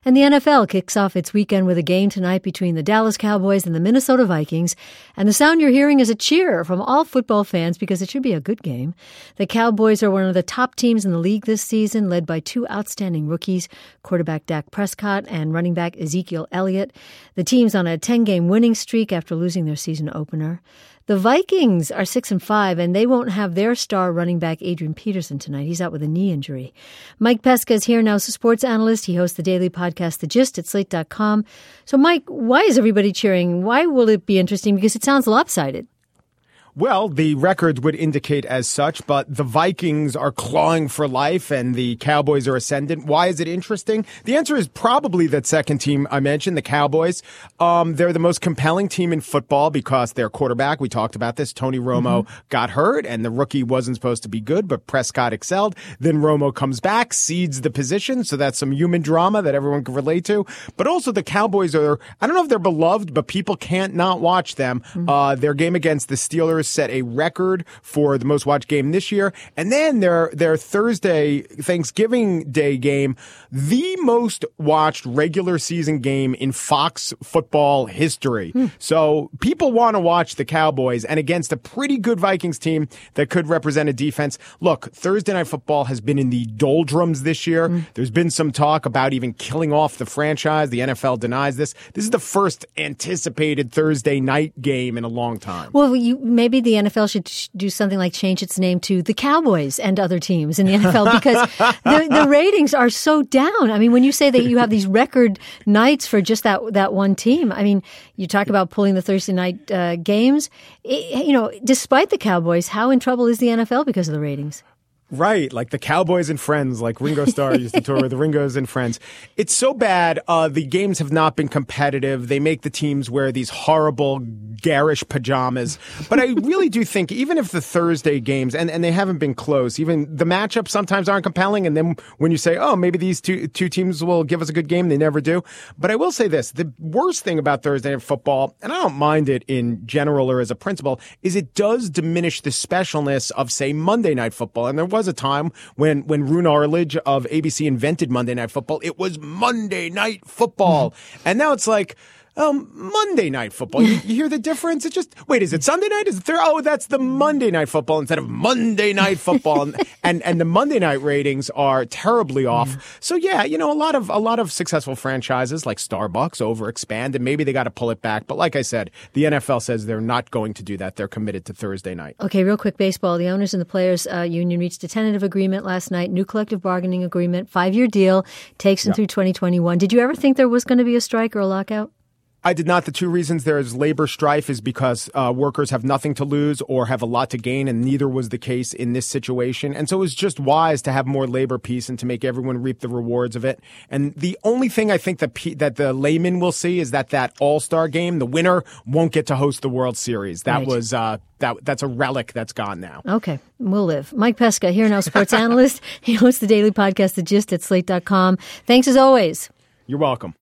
And the NFL kicks off its weekend with a game tonight between the Dallas Cowboys and the Minnesota Vikings. And the sound you're hearing is a cheer from all football fans because it should be a good game. The Cowboys are one of the top teams in the league this season, led by two outstanding rookies, quarterback Dak Prescott and running back Ezekiel Elliott. The team's on a 10-game winning streak after losing their season opener. The Vikings are 6-5, and they won't have their star running back Adrian Peterson tonight. He's out with a knee injury. Mike Pesca is here now, as a sports analyst. He hosts the daily podcast, The Gist, at Slate.com. So, Mike, why is everybody cheering? Why will it be interesting? Because it sounds lopsided. Well, the records would indicate as such, but the Vikings are clawing for life and the Cowboys are ascendant. Why is it interesting? The answer is probably that second team I mentioned, the Cowboys. They're the most compelling team in football because their quarterback, we talked about this, Tony Romo, got hurt and the rookie wasn't supposed to be good, but Prescott excelled. Then Romo comes back, cedes the position, so that's some human drama that everyone can relate to. But also the Cowboys are, I don't know if they're beloved, but people can't not watch them. Their game against the Steelers set a record for the most watched game this year. And then their Thursday Thanksgiving Day game, the most watched regular season game in Fox football history. So people want to watch the Cowboys and against a pretty good Vikings team that could represent a defense. Look, Thursday Night Football has been in the doldrums this year. There's been some talk about even killing off the franchise. The NFL denies this. This is the first anticipated Thursday night game in a long time. Well, maybe the NFL should do something like change its name to the Cowboys and other teams in the NFL because the ratings are so down. I mean, when you say that you have these record nights for just that one team, I mean, you talk about pulling the Thursday night games. Despite the Cowboys, how in trouble is the NFL because of the ratings? Right, like the Cowboys and Friends, like Ringo Starr used to tour with the Ringos and Friends. It's so bad. The games have not been competitive. They make the teams wear these horrible, garish pajamas. But I really do think even if the Thursday games, and they haven't been close, even the matchups sometimes aren't compelling. And then when you say, oh, maybe these two teams will give us a good game, they never do. But I will say this, the worst thing about Thursday Night Football, and I don't mind it in general or as a principle, is it does diminish the specialness of, say, Monday Night Football. And there was a time when Roone Arledge of ABC invented Monday Night Football. It was Monday Night Football. And now it's like, Monday Night Football. You hear the difference? It just, wait, is it Sunday night? Is it Thursday? Oh, that's the Monday Night Football instead of Monday Night Football. and the Monday night ratings are terribly off. So yeah, a lot of successful franchises like Starbucks overexpand and maybe they got to pull it back. But like I said, the NFL says they're not going to do that. They're committed to Thursday night. Okay, real quick, baseball. The owners and the players union reached a tentative agreement last night, new collective bargaining agreement, 5-year deal, takes them through 2021. Did you ever think there was going to be a strike or a lockout? I did not. The two reasons there is labor strife is because workers have nothing to lose or have a lot to gain, and neither was the case in this situation. And so it was just wise to have more labor peace and to make everyone reap the rewards of it. And the only thing I think that the layman will see is that All-Star game, the winner won't get to host the World Series. That was that's a relic that's gone now. Okay, we'll live. Mike Pesca, here now, sports analyst. He hosts the daily podcast, The Gist, at Slate.com. Thanks as always. You're welcome.